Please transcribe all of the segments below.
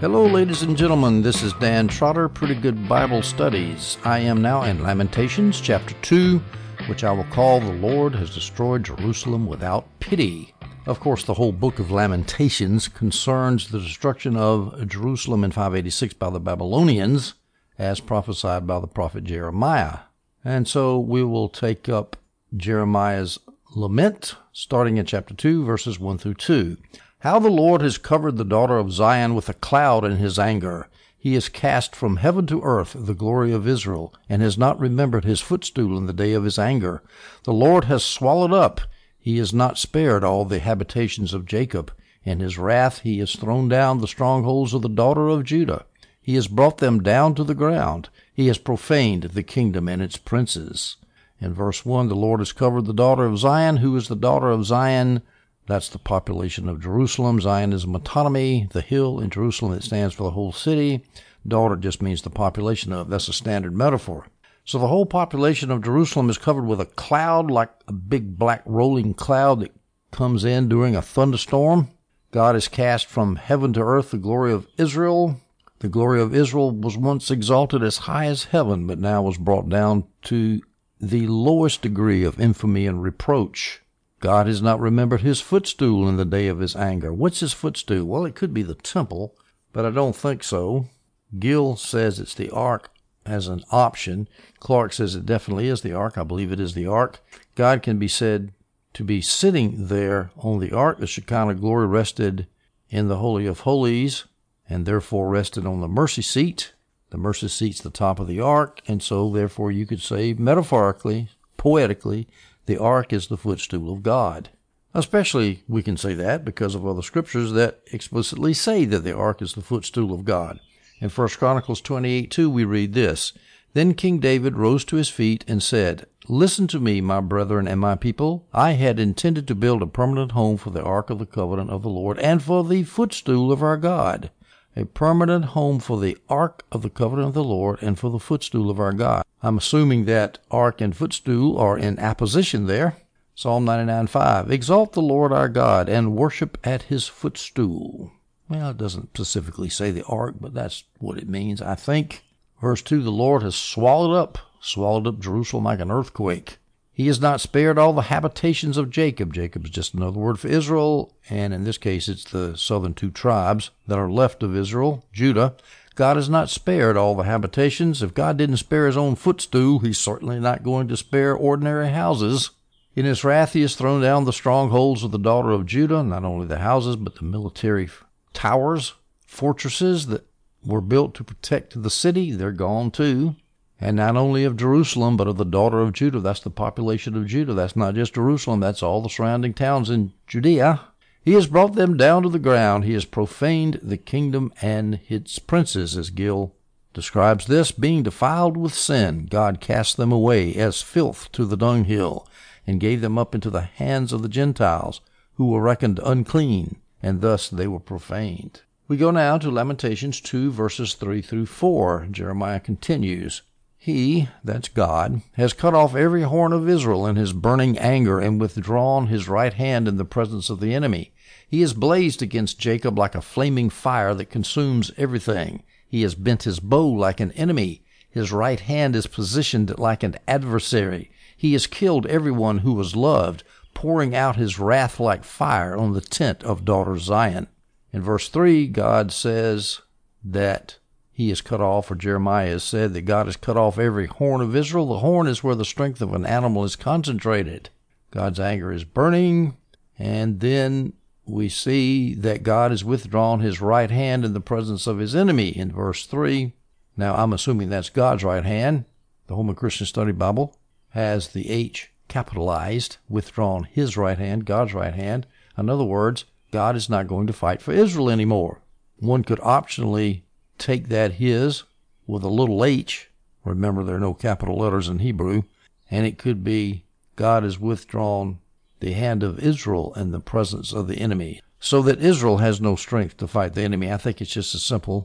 Hello, ladies and gentlemen. This is Dan Trotter, Pretty Good Bible Studies. I am now in Lamentations chapter 2, which I will call The Lord Has Destroyed Jerusalem Without Pity. Of course, the whole book of Lamentations concerns the destruction of Jerusalem in 586 by the Babylonians, as prophesied by the prophet Jeremiah. And so we will take up Jeremiah's lament, starting in chapter 2, verses 1 through 2. How the Lord has covered the daughter of Zion with a cloud in his anger. He has cast from heaven to earth the glory of Israel, and has not remembered his footstool in the day of his anger. The Lord has swallowed up. He has not spared all the habitations of Jacob. In his wrath he has thrown down the strongholds of the daughter of Judah. He has brought them down to the ground. He has profaned the kingdom and its princes. In verse 1, the Lord has covered the daughter of Zion. Who is the daughter of Zion? That's the population of Jerusalem. Zion is a metonymy, the hill in Jerusalem that stands for the whole city. Daughter just means the population of. That's a standard metaphor. So the whole population of Jerusalem is covered with a cloud, like a big black rolling cloud that comes in during a thunderstorm. God has cast from heaven to earth the glory of Israel. The glory of Israel was once exalted as high as heaven, but now was brought down to the lowest degree of infamy and reproach. God has not remembered his footstool in the day of his anger. What's his footstool? Well, it could be the temple, but I don't think so. Gill says it's the ark as an option. Clark says it definitely is the ark. I believe it is the ark. God can be said to be sitting there on the ark. The Shekinah glory rested in the Holy of Holies and therefore rested on the mercy seat. The mercy seat's the top of the ark, and so therefore you could say metaphorically, poetically, the ark is the footstool of God. Especially we can say that because of other scriptures that explicitly say that the ark is the footstool of God. In 1 Chronicles 28:2 we read this, Then King David rose to his feet and said, Listen to me, my brethren and my people. I had intended to build a permanent home for the ark of the covenant of the Lord and for the footstool of our God. A permanent home for the ark of the covenant of the Lord and for the footstool of our God. I'm assuming that ark and footstool are in apposition there. Psalm 99:5. Exalt the Lord our God and worship at his footstool. Well, it doesn't specifically say the ark, but that's what it means, I think. Verse 2, the Lord has swallowed up Jerusalem like an earthquake. He has not spared all the habitations of Jacob. Jacob is just another word for Israel, and in this case it's the southern two tribes that are left of Israel, Judah. God has not spared all the habitations. If God didn't spare his own footstool, he's certainly not going to spare ordinary houses. In his wrath he has thrown down the strongholds of the daughter of Judah, not only the houses, but the military towers, fortresses that were built to protect the city. They're gone too. And not only of Jerusalem, but of the daughter of Judah. That's the population of Judah. That's not just Jerusalem. That's all the surrounding towns in Judea. He has brought them down to the ground. He has profaned the kingdom and its princes, as Gill describes this. Being defiled with sin, God cast them away as filth to the dunghill, and gave them up into the hands of the Gentiles, who were reckoned unclean, and thus they were profaned. We go now to Lamentations 2, verses 3 through 4. Jeremiah continues. He, that's God, has cut off every horn of Israel in his burning anger and withdrawn his right hand in the presence of the enemy. He has blazed against Jacob like a flaming fire that consumes everything. He has bent his bow like an enemy. His right hand is positioned like an adversary. He has killed everyone who was loved, pouring out his wrath like fire on the tent of daughter Zion. In verse 3, God says that he is cut off, or Jeremiah has said that God has cut off every horn of Israel. The horn is where the strength of an animal is concentrated. God's anger is burning, and then we see that God has withdrawn his right hand in the presence of his enemy in verse 3. Now, I'm assuming that's God's right hand. The Holman Christian Study Bible has the H capitalized, withdrawn his right hand, God's right hand. In other words, God is not going to fight for Israel anymore. One could optionally take that his with a little h. Remember, there are no capital letters in Hebrew. And it could be God has withdrawn the hand of Israel in the presence of the enemy, so that Israel has no strength to fight the enemy. I think it's just as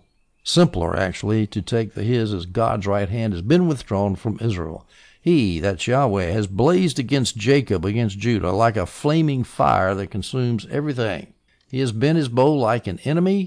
simpler actually, to take the his as God's right hand has been withdrawn from Israel. He, that's Yahweh, has blazed against Jacob, against Judah, like a flaming fire that consumes everything. He has bent his bow like an enemy.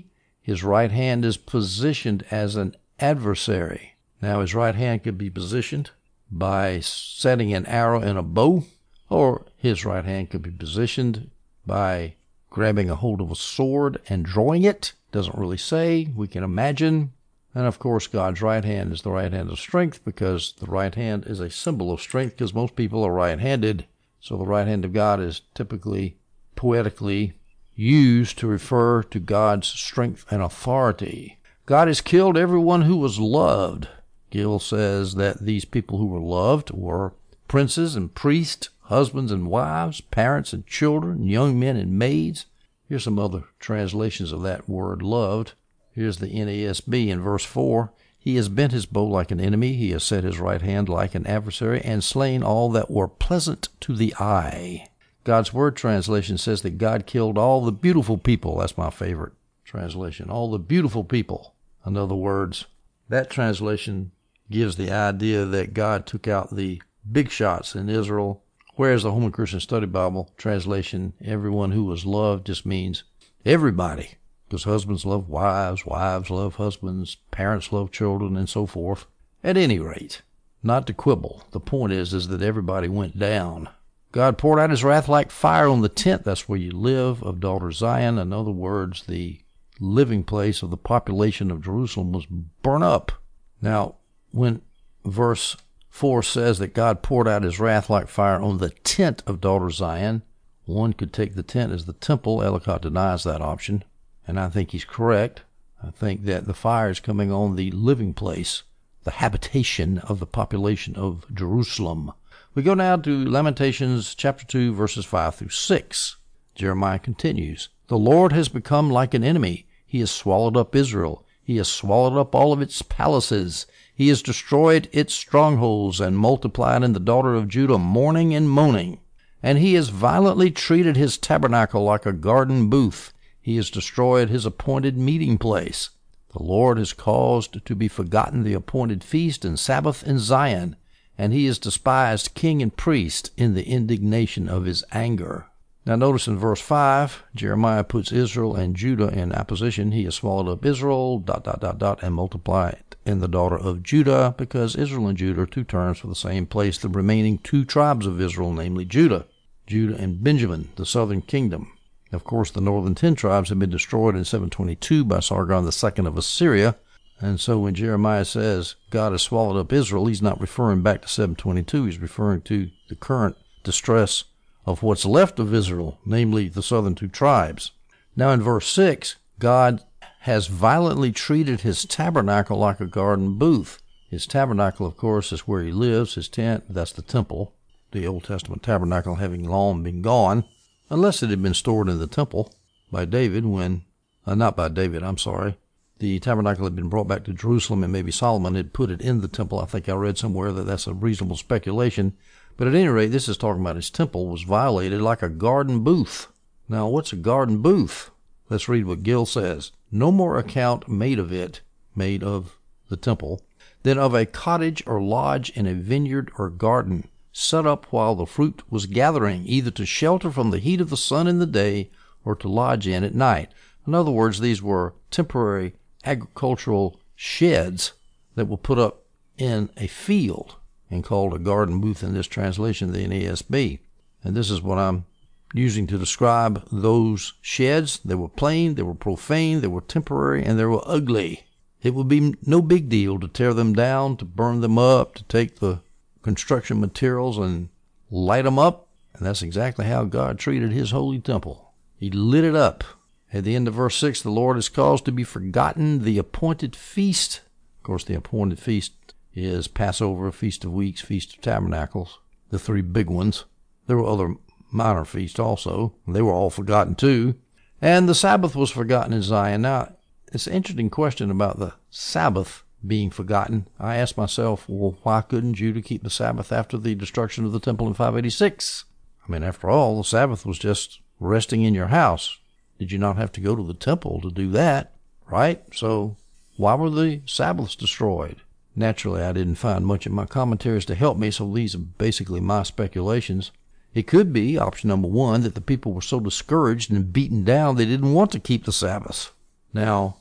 His right hand is positioned as an adversary. Now, his right hand could be positioned by setting an arrow in a bow, or his right hand could be positioned by grabbing a hold of a sword and drawing it. Doesn't really say. We can imagine. And of course, God's right hand is the right hand of strength, because the right hand is a symbol of strength, because most people are right-handed. So the right hand of God is typically, poetically, used to refer to God's strength and authority. God has killed everyone who was loved. Gill says that these people who were loved were princes and priests, husbands and wives, parents and children, young men and maids. Here's some other translations of that word loved. Here's the NASB in verse 4. He has bent his bow like an enemy. He has set his right hand like an adversary and slain all that were pleasant to the eye. God's Word translation says that God killed all the beautiful people. That's my favorite translation. All the beautiful people. In other words, that translation gives the idea that God took out the big shots in Israel, whereas the Holman Christian Study Bible translation, everyone who was loved, just means everybody. Because husbands love wives, wives love husbands, parents love children, and so forth. At any rate, not to quibble, the point is that everybody went down. God poured out his wrath like fire on the tent, that's where you live, of daughter Zion. In other words, the living place of the population of Jerusalem was burned up. Now, when verse 4 says that God poured out his wrath like fire on the tent of daughter Zion, one could take the tent as the temple. Ellicott denies that option, and I think he's correct. I think that the fire is coming on the living place, the habitation of the population of Jerusalem. We go now to Lamentations chapter 2, verses 5 through 6. Jeremiah continues, "The Lord has become like an enemy. He has swallowed up Israel. He has swallowed up all of its palaces. He has destroyed its strongholds and multiplied in the daughter of Judah mourning and moaning. And he has violently treated his tabernacle like a garden booth. He has destroyed his appointed meeting place. The Lord has caused to be forgotten the appointed feast and Sabbath in Zion, and he has despised king and priest in the indignation of his anger." Now notice in verse 5, Jeremiah puts Israel and Judah in opposition. He has swallowed up Israel, and multiplied in the daughter of Judah, because Israel and Judah are two terms for the same place, the remaining two tribes of Israel, namely Judah and Benjamin, the southern kingdom. Of course, the northern 10 tribes have been destroyed in 722 by Sargon II of Assyria. And so when Jeremiah says God has swallowed up Israel, he's not referring back to 722. He's referring to the current distress of what's left of Israel, namely the southern 2 tribes. Now in verse 6, God has violently treated his tabernacle like a garden booth. His tabernacle, of course, is where he lives. His tent, that's the temple. The Old Testament tabernacle having long been gone, unless it had been stored in the temple by David The tabernacle had been brought back to Jerusalem, and maybe Solomon had put it in the temple. I think I read somewhere that that's a reasonable speculation. But at any rate, this is talking about his temple was violated like a garden booth. Now, what's a garden booth? Let's read what Gill says. "No more account made of the temple, than of a cottage or lodge in a vineyard or garden, set up while the fruit was gathering, either to shelter from the heat of the sun in the day or to lodge in at night." In other words, these were temporary agricultural sheds that were put up in a field and called a garden booth in this translation, the NASB. And this is what I'm using to describe those sheds. They were plain, they were profane, they were temporary, and they were ugly. It would be no big deal to tear them down, to burn them up, to take the construction materials and light them up. And that's exactly how God treated his holy temple. He lit it up. At the end of verse 6, the Lord has caused to be forgotten the appointed feast. Of course, the appointed feast is Passover, Feast of Weeks, Feast of Tabernacles, the 3 big ones. There were other minor feasts also. They were all forgotten too. And the Sabbath was forgotten in Zion. Now, it's an interesting question about the Sabbath being forgotten. I asked myself, well, why couldn't Judah keep the Sabbath after the destruction of the temple in 586? I mean, after all, the Sabbath was just resting in your house. Did you not have to go to the temple to do that, right? So why were the Sabbaths destroyed? Naturally, I didn't find much in my commentaries to help me, so these are basically my speculations. It could be, option number 1, that the people were so discouraged and beaten down they didn't want to keep the Sabbath. Now,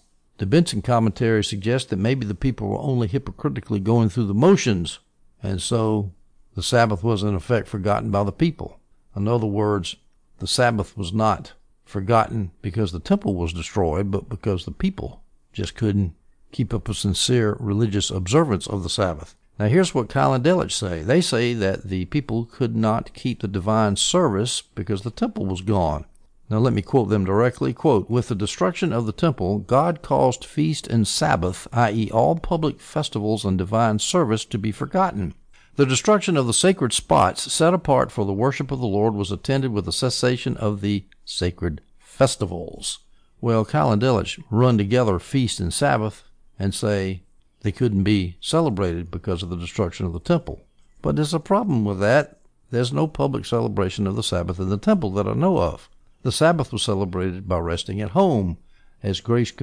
The Benson commentary suggests that maybe the people were only hypocritically going through the motions, and so the Sabbath was in effect forgotten by the people. In other words, the Sabbath was not forgotten because the temple was destroyed, but because the people just couldn't keep up a sincere religious observance of the Sabbath. Now here's what Keil and Delitzsch say. They say that the people could not keep the divine service because the temple was gone. Now let me quote them directly. Quote, "With the destruction of the temple, God caused feast and Sabbath, i.e. all public festivals and divine service, to be forgotten. The destruction of the sacred spots set apart for the worship of the Lord was attended with the cessation of the sacred festivals." Well, Keil and Delitzsch run together feast and Sabbath and say they couldn't be celebrated because of the destruction of the temple. But there's a problem with that. There's no public celebration of the Sabbath in the temple that I know of. The Sabbath was celebrated by resting at home, as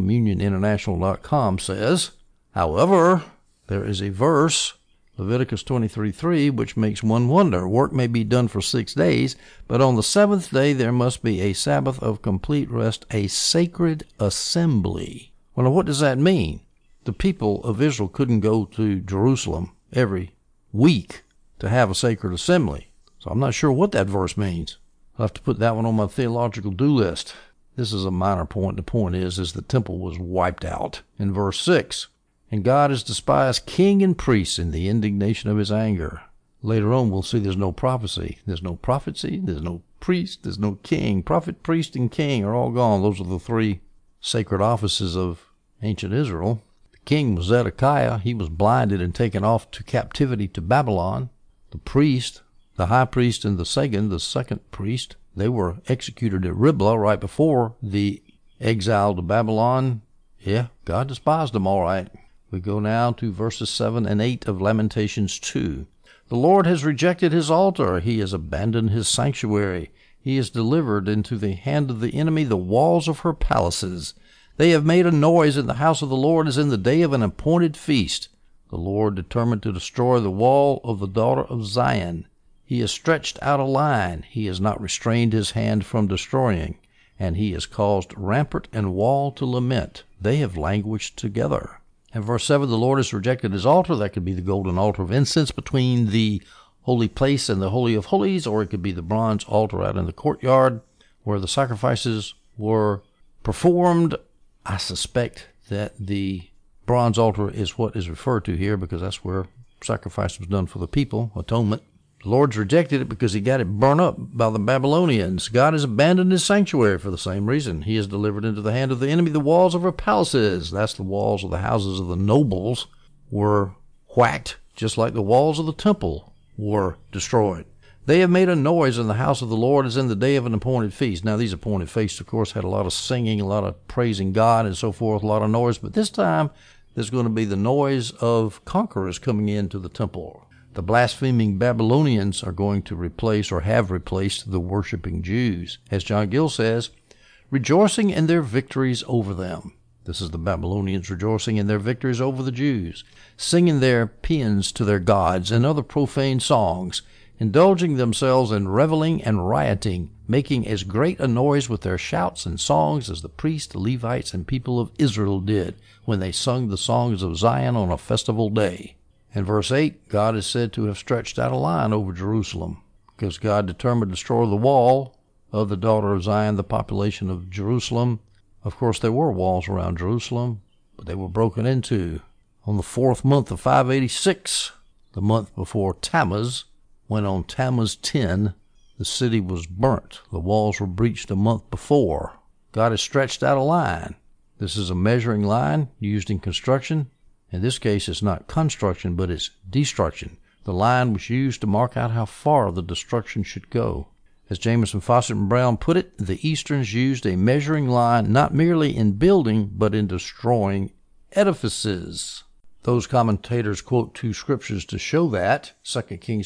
GraceCommunionInternational.com says. However, there is a verse, Leviticus 23:3, which makes one wonder. Work may be done for 6 days, but on the seventh day there must be a Sabbath of complete rest, a sacred assembly. Well, now what does that mean? The people of Israel couldn't go to Jerusalem every week to have a sacred assembly. So I'm not sure what that verse means. I'll have to put that one on my theological do list. This is a minor point. The point is the temple was wiped out. In verse 6, "And God has despised king and priests in the indignation of his anger." Later on, we'll see there's no prophecy. There's no prophecy. There's no priest. There's no king. Prophet, priest, and king are all gone. Those are the three sacred offices of ancient Israel. The king was Zedekiah. He was blinded and taken off to captivity to Babylon. The priest, the high priest and the second priest, they were executed at Riblah right before the exile to Babylon. Yeah, God despised them all right. We go now to verses 7 and 8 of Lamentations 2. "The Lord has rejected his altar. He has abandoned his sanctuary. He has delivered into the hand of the enemy the walls of her palaces. They have made a noise in the house of the Lord as in the day of an appointed feast. The Lord determined to destroy the wall of the daughter of Zion. He has stretched out a line. He has not restrained his hand from destroying. And he has caused rampart and wall to lament. They have languished together." In verse 7, "The Lord has rejected his altar." That could be the golden altar of incense between the holy place and the Holy of Holies, or it could be the bronze altar out in the courtyard where the sacrifices were performed. I suspect that the bronze altar is what is referred to here because that's where sacrifice was done for the people, atonement. The Lord's rejected it because he got it burnt up by the Babylonians. God has abandoned his sanctuary for the same reason. He has delivered into the hand of the enemy the walls of her palaces. That's the walls of the houses of the nobles were whacked, just like the walls of the temple were destroyed. "They have made a noise in the house of the Lord as in the day of an appointed feast." Now, these appointed feasts, of course, had a lot of singing, a lot of praising God and so forth, a lot of noise. But this time, there's going to be the noise of conquerors coming into the temple. The blaspheming Babylonians are going to replace or have replaced the worshiping Jews. As John Gill says, rejoicing in their victories over them. This is the Babylonians rejoicing in their victories over the Jews, singing their paeans to their gods and other profane songs, indulging themselves in reveling and rioting, making as great a noise with their shouts and songs as the priests, the Levites, and people of Israel did when they sung the songs of Zion on a festival day. In verse 8, God is said to have stretched out a line over Jerusalem because God determined to destroy the wall of the daughter of Zion, the population of Jerusalem. Of course, there were walls around Jerusalem, but they were broken into. On the 4th month of 586, the month before Tammuz, when on Tammuz 10, the city was burnt. The walls were breached a month before. God has stretched out a line. This is a measuring line used in construction. In this case, it's not construction, but it's destruction. The line was used to mark out how far the destruction should go. As Jamieson, Fawcett, and Brown put it, the Easterns used a measuring line not merely in building, but in destroying edifices. Those commentators quote two scriptures to show that. 2 Kings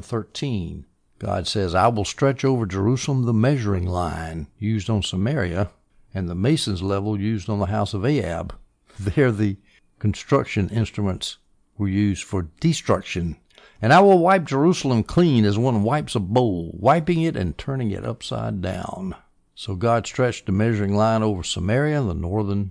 21:13. God says, "I will stretch over Jerusalem the measuring line," used on Samaria, and the mason's level used on the house of Ahab. There the construction instruments were used for destruction. "And I will wipe Jerusalem clean as one wipes a bowl, wiping it and turning it upside down." So God stretched the measuring line over Samaria, the northern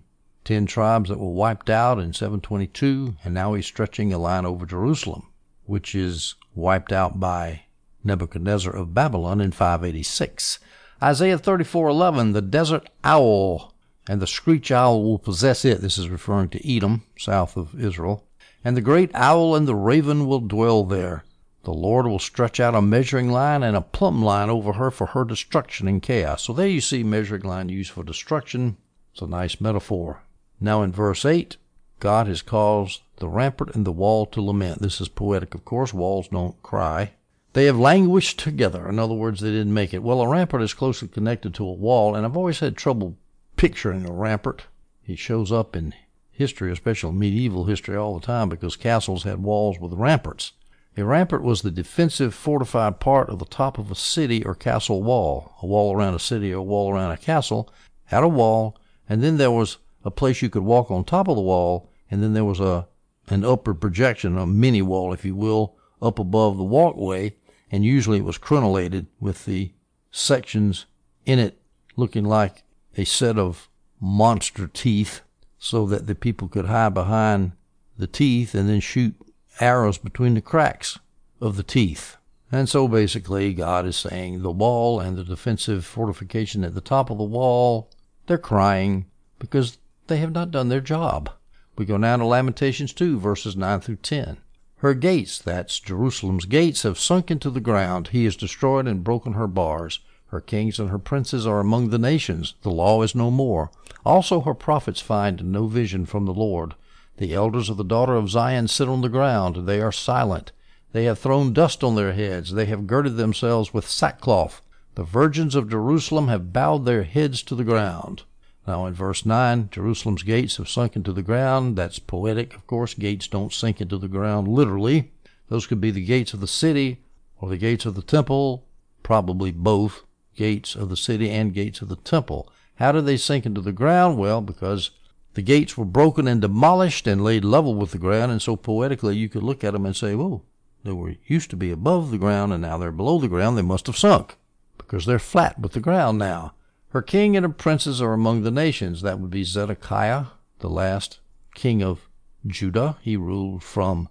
10 tribes that were wiped out in 722, and now he's stretching a line over Jerusalem, which is wiped out by Nebuchadnezzar of Babylon in 586. Isaiah 34:11, the desert owl and the screech owl will possess it. This is referring to Edom, south of Israel. And the great owl and the raven will dwell there. The Lord will stretch out a measuring line and a plumb line over her for her destruction and chaos. So there you see measuring line used for destruction. It's a nice metaphor. Now in verse 8, God has caused the rampart and the wall to lament. This is poetic, of course. Walls don't cry. They have languished together. In other words, they didn't make it. Well, a rampart is closely connected to a wall, and I've always had trouble picturing a rampart. He shows up in history, especially medieval history, all the time because castles had walls with ramparts. A rampart was the defensive, fortified part of the top of a city or castle wall. A wall around a city or a wall around a castle had a wall, and then there was a place you could walk on top of the wall, and then there was an upward projection, a mini wall, if you will, up above the walkway, and usually it was crenellated with the sections in it looking like a set of monster teeth so that the people could hide behind the teeth and then shoot arrows between the cracks of the teeth. And so basically God is saying the wall and the defensive fortification at the top of the wall, they're crying because they have not done their job. We go now to Lamentations 2, verses 9 through 10. Her gates, that's Jerusalem's gates, have sunk into the ground. He has destroyed and broken her bars. Her kings and her princes are among the nations. The law is no more. Also her prophets find no vision from the Lord. The elders of the daughter of Zion sit on the ground. They are silent. They have thrown dust on their heads. They have girded themselves with sackcloth. The virgins of Jerusalem have bowed their heads to the ground. Now in verse 9, Jerusalem's gates have sunk into the ground. That's poetic, of course. Gates don't sink into the ground literally. Those could be the gates of the city or the gates of the temple, probably both gates of the city and gates of the temple. How did they sink into the ground? Well, because the gates were broken and demolished and laid level with the ground, and so poetically you could look at them and say, whoa, they were used to be above the ground and now they're below the ground. They must have sunk because they're flat with the ground now. Her king and her princes are among the nations. That would be Zedekiah, the last king of Judah. He ruled from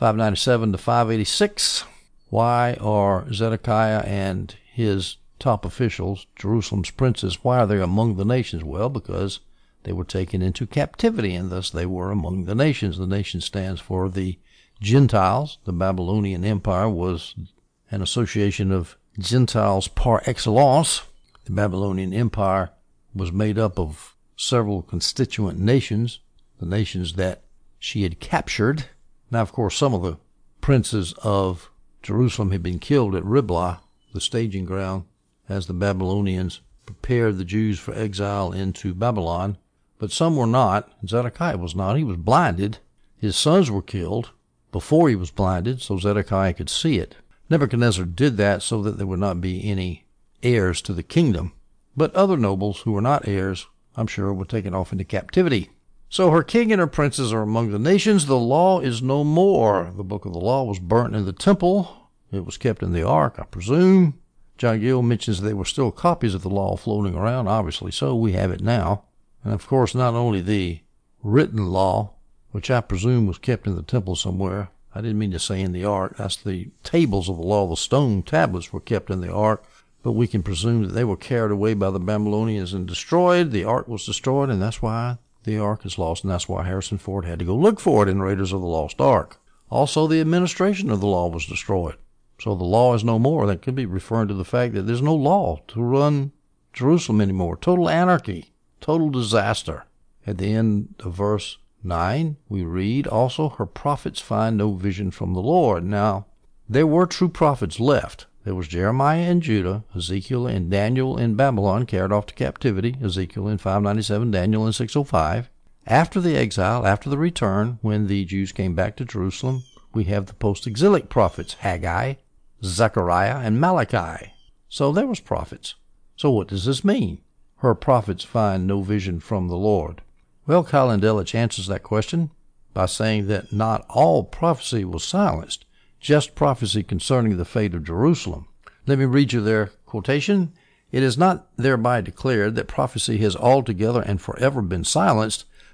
597 to 586. Why are Zedekiah and his top officials, Jerusalem's princes, why are they among the nations? Well, because they were taken into captivity, and thus they were among the nations. The nation stands for the Gentiles. The Babylonian Empire was an association of Gentiles par excellence. The Babylonian Empire was made up of several constituent nations, the nations that she had captured. Now, of course, some of the princes of Jerusalem had been killed at Riblah, the staging ground, as the Babylonians prepared the Jews for exile into Babylon. But some were not. Zedekiah was not. He was blinded. His sons were killed before he was blinded, so Zedekiah could see it. Nebuchadnezzar did that so that there would not be any heirs to the kingdom. But other nobles who were not heirs, I'm sure, were taken off into captivity. So her king and her princes are among the nations. The law is no more. The book of the law was burnt in the temple. It was kept in the ark, I presume. John Gill mentions there were still copies of the law floating around. Obviously so. We have it now. And of course, not only the written law, which I presume was kept in the temple somewhere. I didn't mean to say in the ark. That's the tables of the law. The stone tablets were kept in the ark. But we can presume that they were carried away by the Babylonians and destroyed. The ark was destroyed, and that's why the ark is lost, and that's why Harrison Ford had to go look for it in Raiders of the Lost Ark. Also, the administration of the law was destroyed. So the law is no more. That could be referring to the fact that there's no law to run Jerusalem anymore. Total anarchy, total disaster. At the end of verse 9, we read, also her prophets find no vision from the Lord. Now, there were true prophets left. There was Jeremiah in Judah, Ezekiel and Daniel in Babylon, carried off to captivity, Ezekiel in 597, Daniel in 605. After the exile, after the return, when the Jews came back to Jerusalem, we have the post-exilic prophets, Haggai, Zechariah, and Malachi. So there was prophets. So what does this mean? Her prophets find no vision from the Lord. Well, Colin Delich answers that question by saying that not all prophecy was silenced, just prophecy concerning the fate of Jerusalem. Let me read you their quotation. It is not thereby declared that prophecy has altogether and forever been silenced,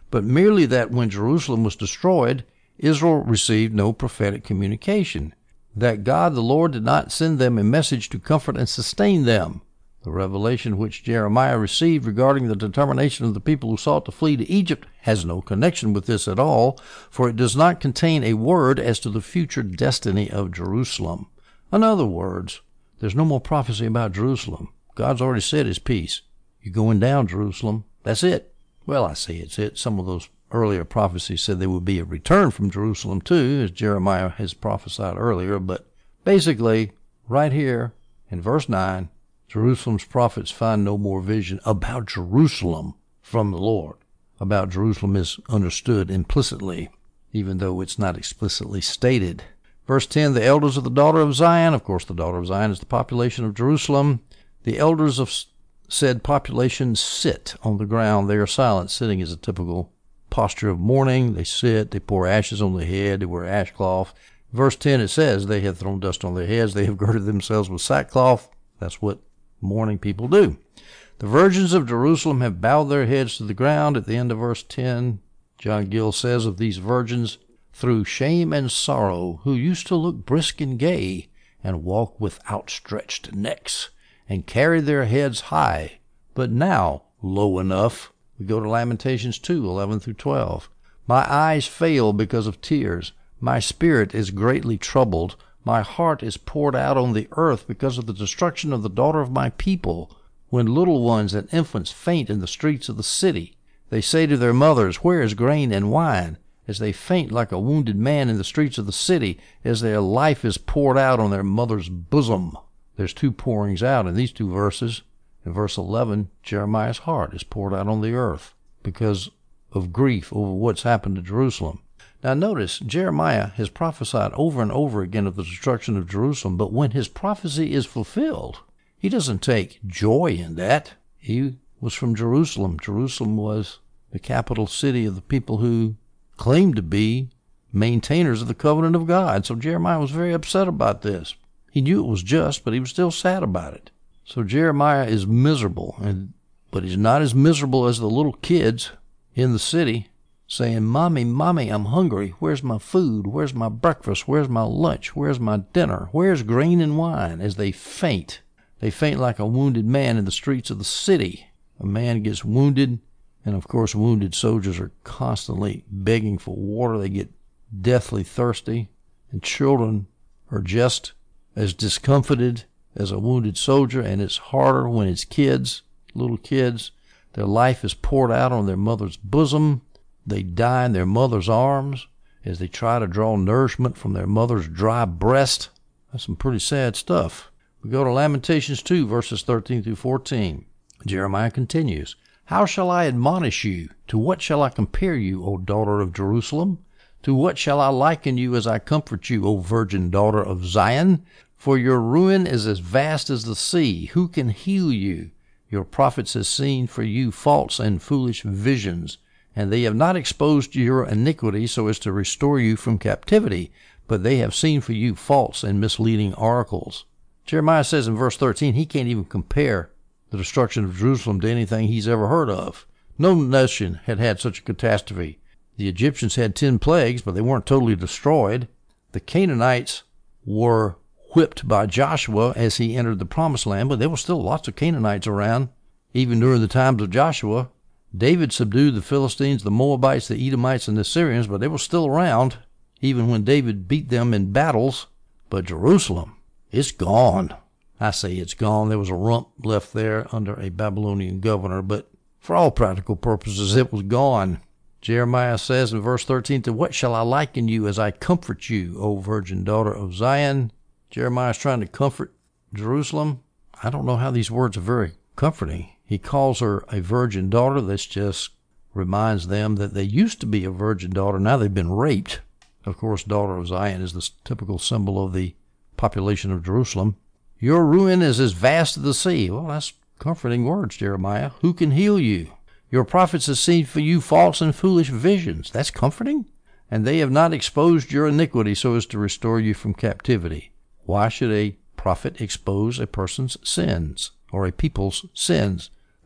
but merely that when Jerusalem was destroyed, Israel received no prophetic communication, that God the Lord did not send them a message to comfort and sustain them. The revelation which Jeremiah received regarding the determination of the people who sought to flee to Egypt has no connection with this at all, for it does not contain a word as to the future destiny of Jerusalem. In other words, there's no more prophecy about Jerusalem. God's already said his piece. You're going down, Jerusalem. That's it. Well, I say it's it. Some of those earlier prophecies said there would be a return from Jerusalem too, as Jeremiah has prophesied earlier. But basically, right here in verse 9, Jerusalem's prophets find no more vision about Jerusalem from the Lord. About Jerusalem is understood implicitly, even though it's not explicitly stated. Verse 10, the elders of the daughter of Zion, of course the daughter of Zion is the population of Jerusalem. The elders of said population sit on the ground. They are silent. Sitting is a typical posture of mourning. They sit, they pour ashes on their head, they wear ashcloth. Verse 10, it says, they have thrown dust on their heads, they have girded themselves with sackcloth. That's what mourning people do. The virgins of Jerusalem have bowed their heads to the ground. At the end of verse 10, John Gill says of these virgins, through shame and sorrow, who used to look brisk and gay, and walk with outstretched necks, and carry their heads high, but now low enough. We go to Lamentations 2:11 through 12. My eyes fail because of tears. My spirit is greatly troubled. My heart is poured out on the earth because of the destruction of the daughter of my people. When little ones and infants faint in the streets of the city, they say to their mothers, where is grain and wine? As they faint like a wounded man in the streets of the city, as their life is poured out on their mother's bosom. There's two pourings out in these two verses. In verse 11, Jeremiah's heart is poured out on the earth because of grief over what's happened to Jerusalem. Now notice, Jeremiah has prophesied over and over again of the destruction of Jerusalem, but when his prophecy is fulfilled, he doesn't take joy in that. He was from Jerusalem. Jerusalem was the capital city of the people who claimed to be maintainers of the covenant of God. So Jeremiah was very upset about this. He knew it was just, but he was still sad about it. So Jeremiah is miserable, but he's not as miserable as the little kids in the city saying, Mommy, Mommy, I'm hungry. Where's my food? Where's my breakfast? Where's my lunch? Where's my dinner? Where's grain and wine? As they faint. They faint like a wounded man in the streets of the city. A man gets wounded, and of course wounded soldiers are constantly begging for water. They get deathly thirsty, and children are just as discomfited as a wounded soldier, and it's harder when it's kids, little kids. Their life is poured out on their mother's bosom. They die in their mother's arms as they try to draw nourishment from their mother's dry breast. That's some pretty sad stuff. We go to Lamentations 2, verses 13 through 14. Jeremiah continues, How shall I admonish you? To what shall I compare you, O daughter of Jerusalem? To what shall I liken you as I comfort you, O virgin daughter of Zion? For your ruin is as vast as the sea. Who can heal you? Your prophets have seen for you false and foolish visions, and they have not exposed your iniquity so as to restore you from captivity, but they have seen for you false and misleading oracles. Jeremiah says in verse 13 he can't even compare the destruction of Jerusalem to anything he's ever heard of. No nation had had such a catastrophe. The Egyptians had 10 plagues, but they weren't totally destroyed. The Canaanites were whipped by Joshua as he entered the promised land, but there were still lots of Canaanites around, even during the times of Joshua. David subdued the Philistines, the Moabites, the Edomites, and the Syrians, but they were still around, even when David beat them in battles. But Jerusalem, it's gone. I say it's gone. There was a rump left there under a Babylonian governor, but for all practical purposes, it was gone. Jeremiah says in verse 13, To what shall I liken you as I comfort you, O virgin daughter of Zion? Jeremiah is trying to comfort Jerusalem. I don't know how these words are very comforting. He calls her a virgin daughter. This just reminds them that they used to be a virgin daughter. Now they've been raped. Of course, daughter of Zion is the typical symbol of the population of Jerusalem. Your ruin is as vast as the sea. Well, that's comforting words, Jeremiah. Who can heal you? Your prophets have seen for you false and foolish visions. That's comforting. And they have not exposed your iniquity so as to restore you from captivity. Why should a prophet expose a person's sins or a people's sins?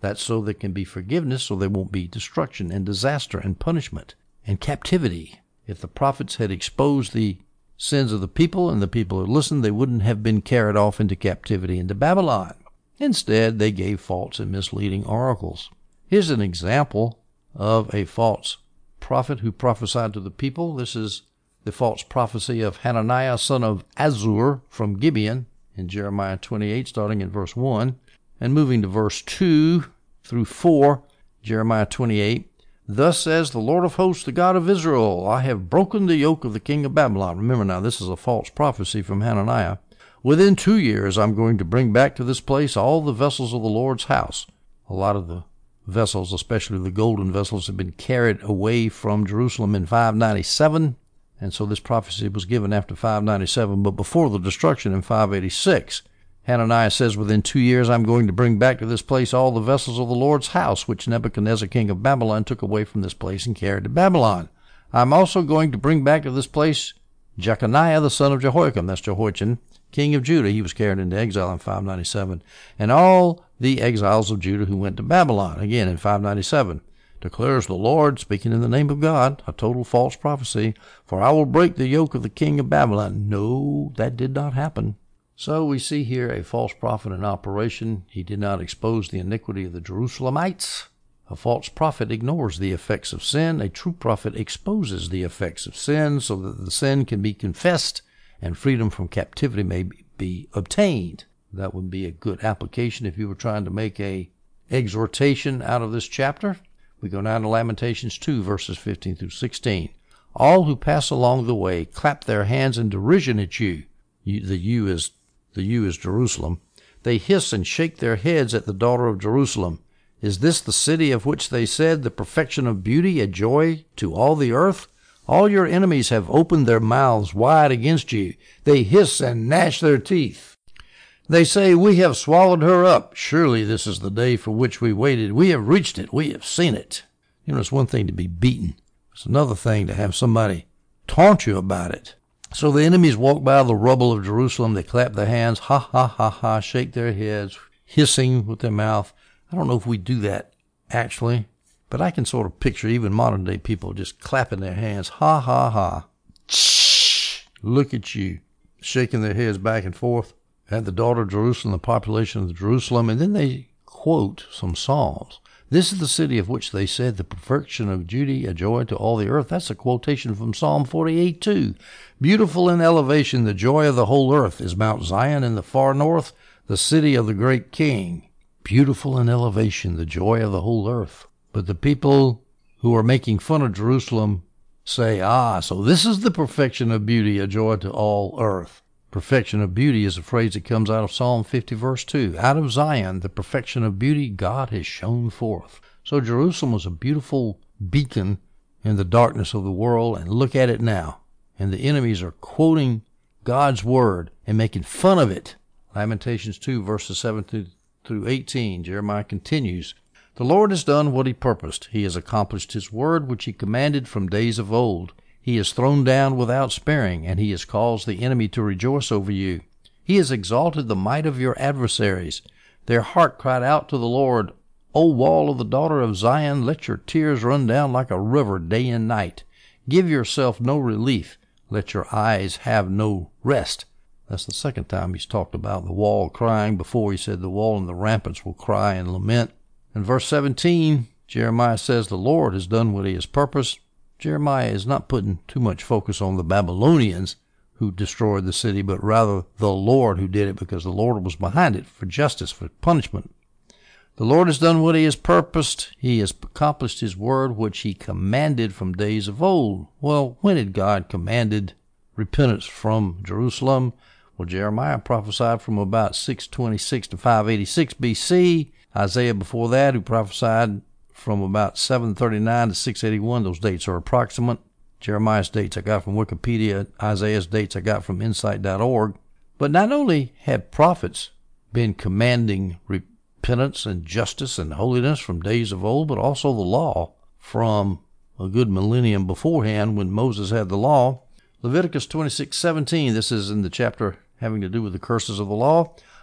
That's so there can be forgiveness, so there won't be destruction and disaster and punishment and captivity. If the prophets had exposed the sins of the people and the people had listened, they wouldn't have been carried off into captivity into Babylon. Instead, they gave false and misleading oracles. Here's an example of a false prophet who prophesied to the people. This is the false prophecy of Hananiah, son of Azur, from Gibeon, in Jeremiah 28, starting in verse 1, and moving to verse 2 through 4, Jeremiah 28. Thus says the Lord of hosts, the God of Israel, I have broken the yoke of the king of Babylon. Remember now, this is a false prophecy from Hananiah. Within 2 years, I'm going to bring back to this place all the vessels of the Lord's house. A lot of the vessels, especially the golden vessels, have been carried away from Jerusalem in 597. And so this prophecy was given after 597, but before the destruction in 586. Hananiah says, within 2 years I'm going to bring back to this place all the vessels of the Lord's house, which Nebuchadnezzar king of Babylon took away from this place and carried to Babylon. I'm also going to bring back to this place Jeconiah the son of Jehoiakim, that's Jehoiachin, king of Judah. He was carried into exile in 597. And all the exiles of Judah who went to Babylon, again in 597. Declares the Lord, speaking in the name of God, a total false prophecy, for I will break the yoke of the king of Babylon. No, that did not happen. So we see here a false prophet in operation. He did not expose the iniquity of the Jerusalemites. A false prophet ignores the effects of sin. A true prophet exposes the effects of sin so that the sin can be confessed and freedom from captivity may be obtained. That would be a good application if you were trying to make a exhortation out of this chapter. We go down to Lamentations 2, verses 15 through 16. All who pass along the way clap their hands in derision at you. The you is Jerusalem. They hiss and shake their heads at the daughter of Jerusalem. Is this the city of which they said, the perfection of beauty, a joy to all the earth? All your enemies have opened their mouths wide against you. They hiss and gnash their teeth. They say, we have swallowed her up. Surely this is the day for which we waited. We have reached it. We have seen it. You know, it's one thing to be beaten. It's another thing to have somebody taunt you about it. So the enemies walk by the rubble of Jerusalem. They clap their hands, ha, ha, ha, ha, shake their heads, hissing with their mouth. I don't know if we do that actually, but I can sort of picture even modern day people just clapping their hands, ha, ha, ha. Look at you, shaking their heads back and forth. And the daughter of Jerusalem, the population of Jerusalem, and then they quote some Psalms. This is the city of which they said, the perfection of beauty, a joy to all the earth. That's a quotation from Psalm 48 too. Beautiful in elevation, the joy of the whole earth is Mount Zion in the far north, the city of the great king. Beautiful in elevation, the joy of the whole earth. But the people who are making fun of Jerusalem say, so this is the perfection of beauty, a joy to all earth. Perfection of beauty is a phrase that comes out of Psalm 50, verse 2. Out of Zion, the perfection of beauty, God has shone forth. So Jerusalem was a beautiful beacon in the darkness of the world, and look at it now. And the enemies are quoting God's word and making fun of it. Lamentations 2, verses 7 through 18, Jeremiah continues, the Lord has done what he purposed. He has accomplished his word, which he commanded from days of old. He is thrown down without sparing, and he has caused the enemy to rejoice over you. He has exalted the might of your adversaries. Their heart cried out to the Lord, O wall of the daughter of Zion, let your tears run down like a river day and night. Give yourself no relief. Let your eyes have no rest. That's the second time he's talked about the wall crying. Before he said the wall and the ramparts will cry and lament. In verse 17, Jeremiah says the Lord has done what he has purposed. Jeremiah is not putting too much focus on the Babylonians who destroyed the city, but rather the Lord who did it, because the Lord was behind it for justice, for punishment. The Lord has done what he has purposed. He has accomplished his word, which he commanded from days of old. Well, when had God commanded repentance from Jerusalem? Well, Jeremiah prophesied from about 626 to 586 BC. Isaiah before that, who prophesied from about 739 to 681. Those dates are approximate. Jeremiah's dates I got from Wikipedia. Isaiah's dates I got from Insight.org. But not only had prophets been commanding repentance and justice and holiness from days of old, but also the law from a good millennium beforehand when Moses had the law. Leviticus 26:17, this is in the chapter having to do with the curses of the law.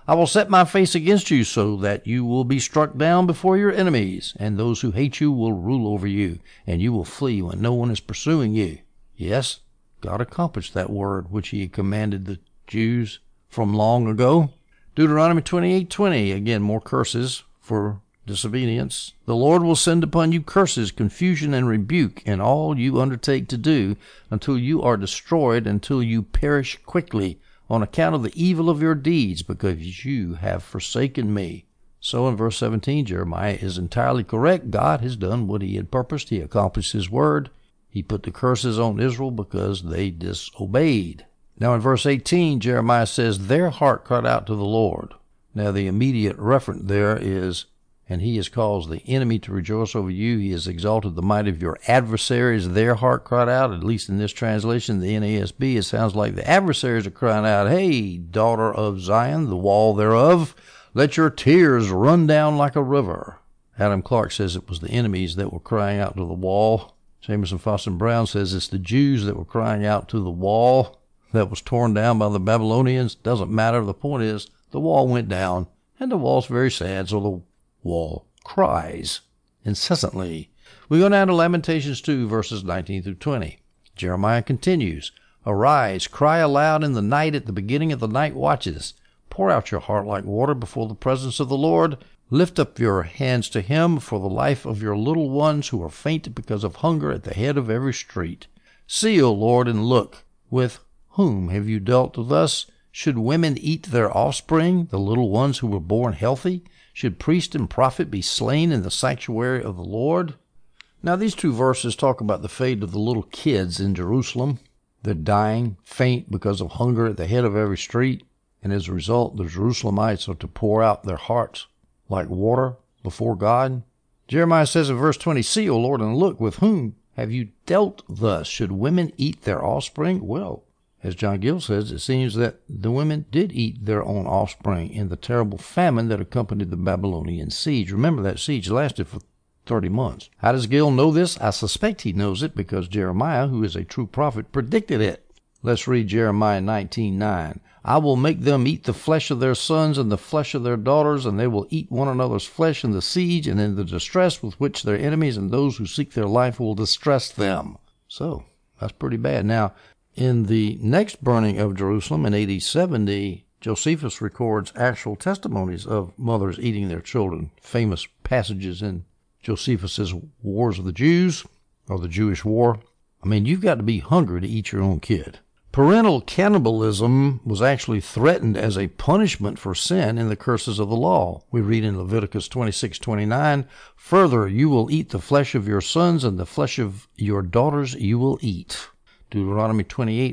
I will set my face against you so that you will be struck down before your enemies, and those who hate you will rule over you, and you will flee when no one is pursuing you. Yes, God accomplished that word which he had commanded the Jews from long ago. Deuteronomy 28:20, again, more curses for disobedience. The Lord will send upon you curses, confusion, and rebuke in all you undertake to do, until you are destroyed, until you perish quickly, on account of the evil of your deeds, because you have forsaken me. So in verse 17, Jeremiah is entirely correct. God has done what he had purposed. He accomplished his word. He put the curses on Israel because they disobeyed. Now in verse 18, Jeremiah says, their heart cried out to the Lord. Now the immediate referent there is, and he has caused the enemy to rejoice over you. He has exalted the might of your adversaries. Their heart cried out, at least in this translation, the NASB, it sounds like the adversaries are crying out, hey, daughter of Zion, the wall thereof, let your tears run down like a river. Adam Clark says it was the enemies that were crying out to the wall. Jameson Fawcett Brown says it's the Jews that were crying out to the wall that was torn down by the Babylonians. Doesn't matter. The point is, the wall went down, and the wall's very sad, so the wall cries incessantly. We go down to Lamentations 2, verses 19 through 20. Jeremiah continues, arise, cry aloud in the night at the beginning of the night watches. Pour out your heart like water before the presence of the Lord. Lift up your hands to him for the life of your little ones who are faint because of hunger at the head of every street. See, O Lord, and look. With whom have you dealt thus? Should women eat their offspring, the little ones who were born healthy? Should priest and prophet be slain in the sanctuary of the Lord? Now these two verses talk about the fate of the little kids in Jerusalem. They're dying, faint because of hunger at the head of every street, and as a result, the Jerusalemites are to pour out their hearts like water before God. Jeremiah says in verse 20, see, O Lord, and look, with whom have you dealt thus? Should women eat their offspring? Well, as John Gill says, it seems that the women did eat their own offspring in the terrible famine that accompanied the Babylonian siege. Remember, that siege lasted for 30 months. How does Gill know this? I suspect he knows it because Jeremiah, who is a true prophet, predicted it. Let's read Jeremiah 19:9. I will make them eat the flesh of their sons and the flesh of their daughters, and they will eat one another's flesh in the siege and in the distress with which their enemies and those who seek their life will distress them. So, that's pretty bad. Now, in the next burning of Jerusalem in AD 70, Josephus records actual testimonies of mothers eating their children. Famous passages in Josephus's Wars of the Jews, or the Jewish War. I mean, you've got to be hungry to eat your own kid. Parental cannibalism was actually threatened as a punishment for sin in the curses of the law. We read in Leviticus 26:29, further, you will eat the flesh of your sons, and the flesh of your daughters you will eat. Deuteronomy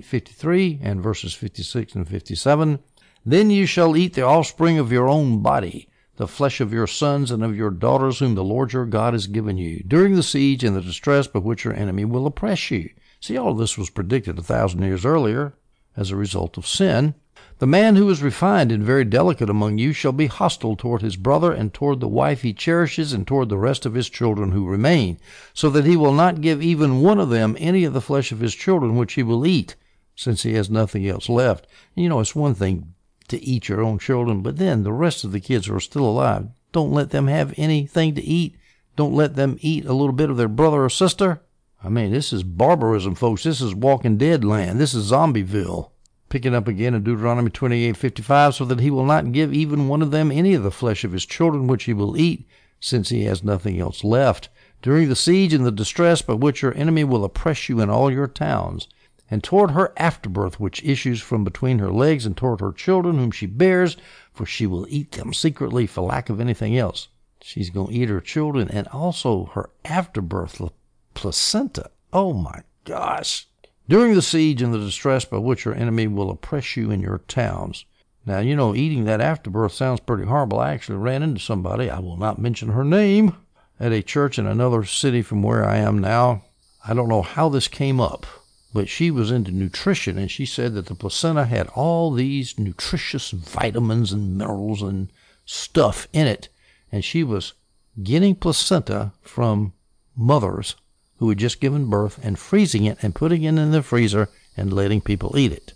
28:53 and verses 56 and 57. Then you shall eat the offspring of your own body, the flesh of your sons and of your daughters whom the Lord your God has given you, during the siege and the distress by which your enemy will oppress you. See, all of this was predicted 1,000 years earlier as a result of sin. The man who is refined and very delicate among you shall be hostile toward his brother and toward the wife he cherishes and toward the rest of his children who remain, so that he will not give even one of them any of the flesh of his children which he will eat, since he has nothing else left. And you know, it's one thing to eat your own children, but then the rest of the kids who are still alive, don't let them have anything to eat. Don't let them eat a little bit of their brother or sister. I mean, this is barbarism, folks. This is Walking Dead land. This is Zombieville. Picking up again in Deuteronomy 28:55, so that he will not give even one of them any of the flesh of his children which he will eat, since he has nothing else left, during the siege and the distress by which your enemy will oppress you in all your towns, and toward her afterbirth which issues from between her legs, and toward her children whom she bears, for she will eat them secretly for lack of anything else. She's going to eat her children and also her afterbirth placenta. Oh my gosh. During the siege and the distress by which your enemy will oppress you in your towns. Now, you know, eating that afterbirth sounds pretty horrible. I actually ran into somebody, I will not mention her name, at a church in another city from where I am now. I don't know how this came up, but she was into nutrition, and she said that the placenta had all these nutritious vitamins and minerals and stuff in it, and she was getting placenta from mothers who had just given birth and freezing it and putting it in the freezer and letting people eat it.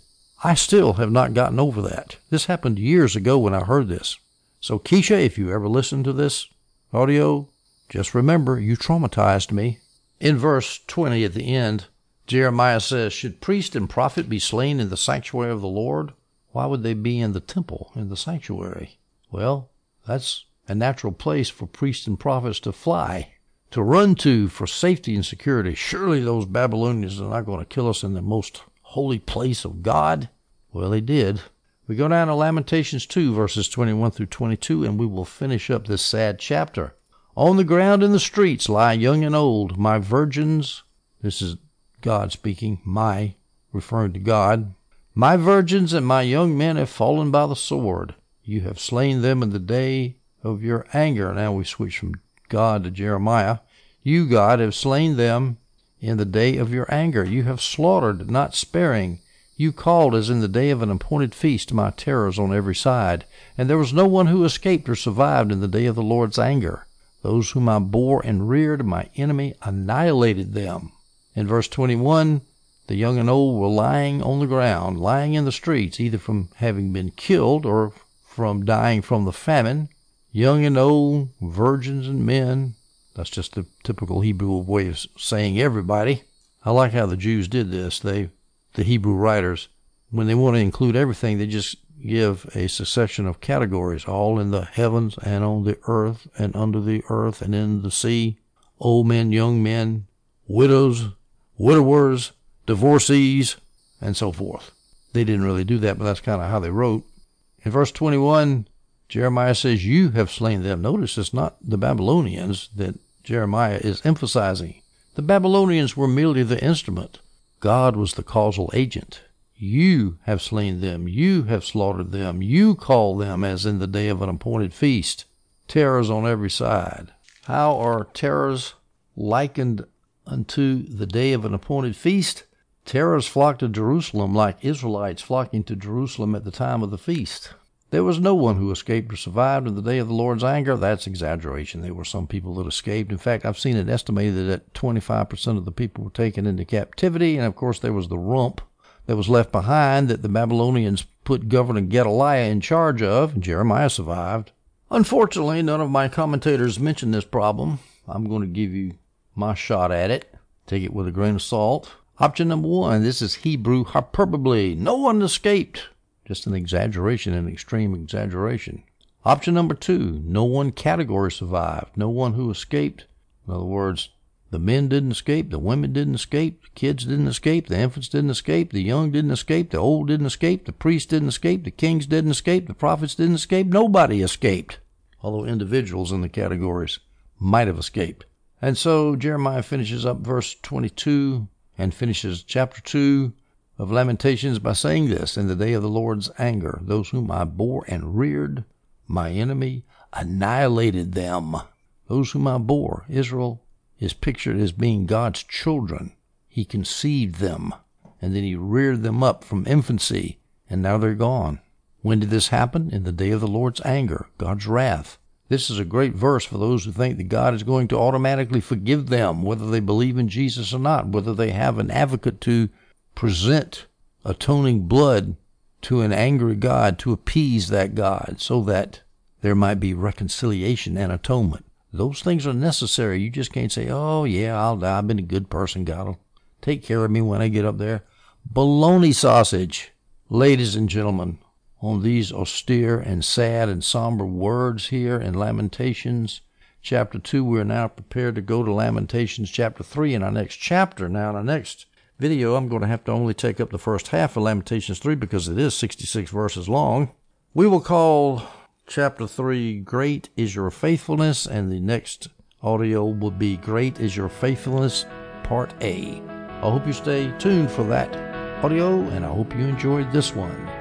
I still have not gotten over that. This happened years ago when I heard this. So Keisha, if you ever listen to this audio, just remember you traumatized me. In verse 20 at the end, Jeremiah says, should priest and prophet be slain in the sanctuary of the Lord? Why would they be in the temple, in the sanctuary? Well, that's a natural place for priests and prophets to fly, to run to for safety and security. Surely those Babylonians are not going to kill us in the most holy place of God. Well, they did. We go down to Lamentations 2, verses 21 through 22, and we will finish up this sad chapter. On the ground in the streets lie young and old, my virgins. This is God speaking, referring to God. My virgins and my young men have fallen by the sword. You have slain them in the day of your anger. Now we switch from God to Jeremiah. You, God, have slain them in the day of your anger. You have slaughtered, not sparing. You called as in the day of an appointed feast my terrors on every side. And there was no one who escaped or survived in the day of the Lord's anger. Those whom I bore and reared, my enemy annihilated them. In verse 21, the young and old were lying on the ground, lying in the streets, either from having been killed or from dying from the famine. Young and old, virgins and men. That's just the typical Hebrew way of saying everybody. I like how the Jews did this. The Hebrew writers, when they want to include everything, they just give a succession of categories, all in the heavens and on the earth and under the earth and in the sea. Old men, young men, widows, widowers, divorcees, and so forth. They didn't really do that, but that's kind of how they wrote. In verse 21, Jeremiah says, you have slain them. Notice it's not the Babylonians that Jeremiah is emphasizing. The Babylonians were merely the instrument. God was the causal agent. You have slain them. You have slaughtered them. You call them as in the day of an appointed feast. Terrors on every side. How are terrors likened unto the day of an appointed feast? Terrors flocked to Jerusalem like Israelites flocking to Jerusalem at the time of the feast. There was no one who escaped or survived in the day of the Lord's anger. That's exaggeration. There were some people that escaped. In fact, I've seen it estimated that 25% of the people were taken into captivity. And of course, there was the rump that was left behind that the Babylonians put Governor Gedaliah in charge of, and Jeremiah survived. Unfortunately, none of my commentators mentioned this problem. I'm going to give you my shot at it. Take it with a grain of salt. Option number 1, this is Hebrew hyperbole. No one escaped. Just an exaggeration, an extreme exaggeration. Option number 2, no one category survived. No one who escaped. In other words, the men didn't escape, the women didn't escape, the kids didn't escape, the infants didn't escape, the young didn't escape, the old didn't escape, the priests didn't escape, the kings didn't escape, the prophets didn't escape. Nobody escaped. Although individuals in the categories might have escaped. And so Jeremiah finishes up verse 22 and finishes chapter 2 of Lamentations by saying this, in the day of the Lord's anger, those whom I bore and reared, my enemy annihilated them. Those whom I bore, Israel is pictured as being God's children. He conceived them, and then he reared them up from infancy, and now they're gone. When did this happen? In the day of the Lord's anger, God's wrath. This is a great verse for those who think that God is going to automatically forgive them, whether they believe in Jesus or not, whether they have an advocate to present atoning blood to an angry God to appease that God so that there might be reconciliation and atonement. Those things are necessary. You just can't say, oh, yeah, I'll die. I've been a good person. God will take care of me when I get up there. Baloney sausage. Ladies and gentlemen, on these austere and sad and somber words here in Lamentations chapter 2, we're now prepared to go to Lamentations chapter 3 in our next chapter. Now, in our next video, I'm going to have to only take up the first half of Lamentations 3 because it is 66 verses long. We will call chapter 3, Great is Your Faithfulness, and the next audio will be Great is Your Faithfulness, Part A. I hope you stay tuned for that audio, and I hope you enjoyed this one.